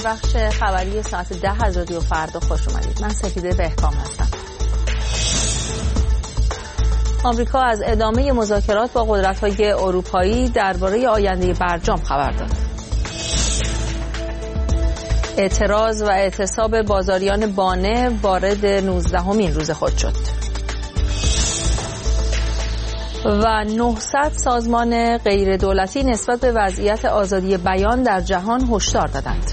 بخش خبری ساعت 10 از رادیو فردا خوش اومدید. من سپیده بهکام هستم. آمریکا از ادامه مذاکرات با قدرت‌های اروپایی درباره آینده برجام خبر داد. اعتراض و اعتصاب بازاریان بانه وارد 19مین روز خود شد. و 900 سازمان غیر دولتی نسبت به وضعیت آزادی بیان در جهان هشدار دادند.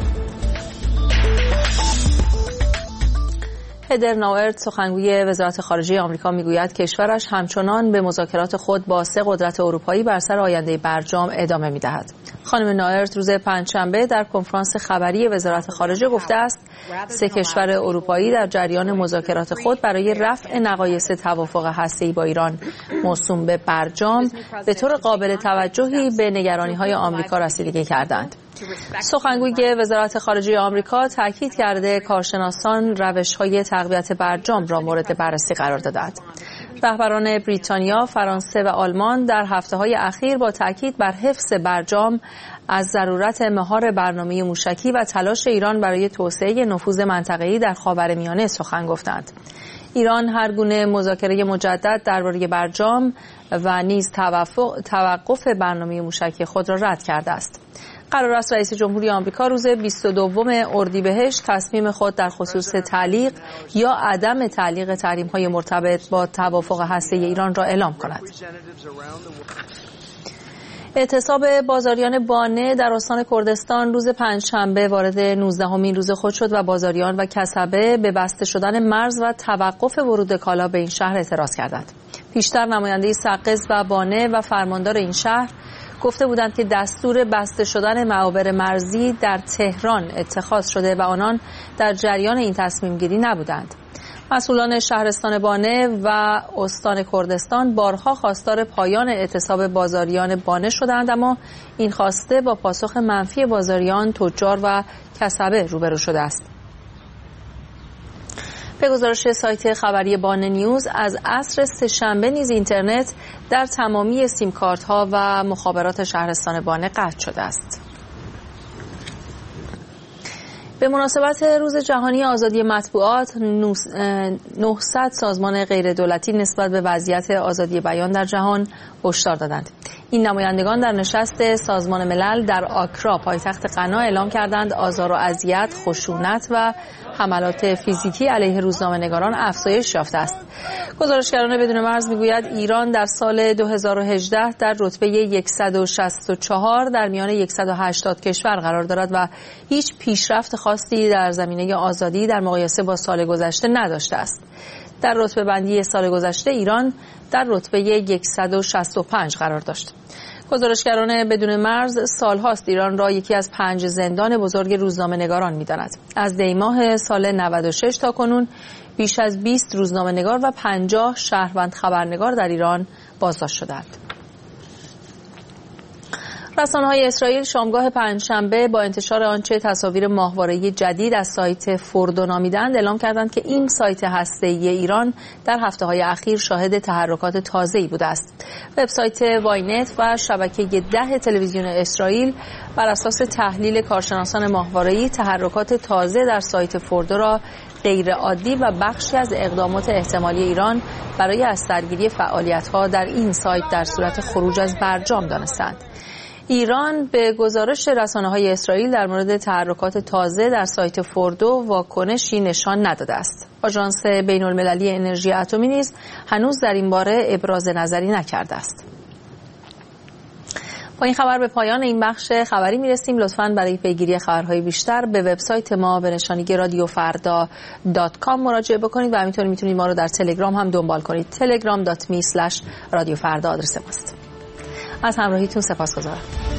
هدر ناورت سخنگوی وزارت خارجه آمریکا میگوید کشورش همچنان به مذاکرات خود با 3 قدرت اروپایی بر سر آینده برجام ادامه می‌دهد. خانم ناورت روز پنجشنبه در کنفرانس خبری وزارت خارجه گفته است 3 کشور اروپایی در جریان مذاکرات خود برای رفع نقایص توافق هسته‌ای با ایران موسوم به برجام به طور قابل توجهی به نگرانی‌های آمریکا رسیدگی کردند. سخنگوی وزارت خارجه آمریکا تاکید کرده کارشناسان روش‌های تقویت برجام را مورد بررسی قرار دادند. رهبران بریتانیا، فرانسه و آلمان در هفته‌های اخیر با تاکید بر حفظ برجام از ضرورت مهار برنامه موشکی و تلاش ایران برای توسعه نفوذ منطقه‌ای در خاورمیانه سخن گفتند. ایران هر گونه مذاکره مجدد درباره برجام و نیز توقف برنامه موشکی خود را رد کرده است. قرار است رئیس جمهوری آمریکا روز 22 اردیبهشت تصمیم خود در خصوص تعلیق یا عدم تعلیق تحریم‌های مرتبط با توافق هسته‌ای ایران را اعلام کند. اعتصاب بازاریان بانه در استان کردستان روز پنجشنبه وارد 19مین روز خود شد و بازاریان و کسبه به بسته شدن مرز و توقف ورود کالا به این شهر اعتراض کردند. پیشتر نماینده سقز و بانه و فرماندار این شهر گفته بودند که دستور بسته شدن معابر مرزی در تهران اتخاذ شده و آنان در جریان این تصمیم گیری نبودند. مسئولان شهرستان بانه و استان کردستان بارها خواستار پایان اعتصاب بازاریان بانه شدند، اما این خواسته با پاسخ منفی بازاریان، تجار و کسبه روبرو شده است. به گزارش سایت خبری بانه نیوز از عصر سه‌شنبه نیز اینترنت در تمامی سیم کارت ها و مخابرات شهرستان بانه قطع شده است. به مناسبت روز جهانی آزادی مطبوعات 900 سازمان غیر دولتی نسبت به وضعیت آزادی بیان در جهان هشدار دادند. این نمایندگان در نشست سازمان ملل در آکرا پایتخت غنا اعلام کردند آزار و اذیت، خشونت و حملات فیزیکی علیه روزنامه‌نگاران افزایش یافته است. گزارشگران بدون مرز میگوید ایران در سال 2018 در رتبه 164 در میان 180 کشور قرار دارد و هیچ پیشرفت خاصی در زمینه آزادی در مقایسه با سال گذشته نداشته است. در رتبه بندی سال گذشته ایران در رتبه 165 قرار داشت. گزارشگران بدون مرز سالهاست ایران را یکی از 5 زندان بزرگ روزنامه‌نگاران می‌داند. از دی‌ماه سال 96 تا کنون بیش از 20 روزنامه‌نگار و 50 شهروند خبرنگار در ایران بازداشت شدند. رسانه‌های اسرائیل شامگاه پنجشنبه با انتشار آنچه تصاویر ماهواره‌ای جدید از سایت فوردو نامیدند اعلام کردند که این سایت هسته‌ای ایران در هفته‌های اخیر شاهد تحرکات تازه‌ای بوده است. وبسایت واینت و شبکه 10 تلویزیون اسرائیل بر اساس تحلیل کارشناسان ماهواره‌ای تحرکات تازه در سایت فوردو را غیر عادی و بخشی از اقدامات احتمالی ایران برای از سرگیری فعالیت‌ها در این سایت در صورت خروج از برجام دانستند. ایران به گزارش رسانه‌های اسرائیل در مورد تحرکات تازه در سایت فوردو واکنشی نشان نداده است. آژانس بین‌المللی انرژی اتمی نیز هنوز در این باره ابراز نظری نکرده است. با این خبر به پایان این بخش خبری میرسیم. لطفاً برای پیگیری خبرهای بیشتر به وبسایت ما به نشانی radiofarda.com مراجعه بکنید و همینطور میتونید ما رو در تلگرام هم دنبال کنید. telegram.me/radiofarda آدرس ماست. از همراهیتون سپاسگزارم.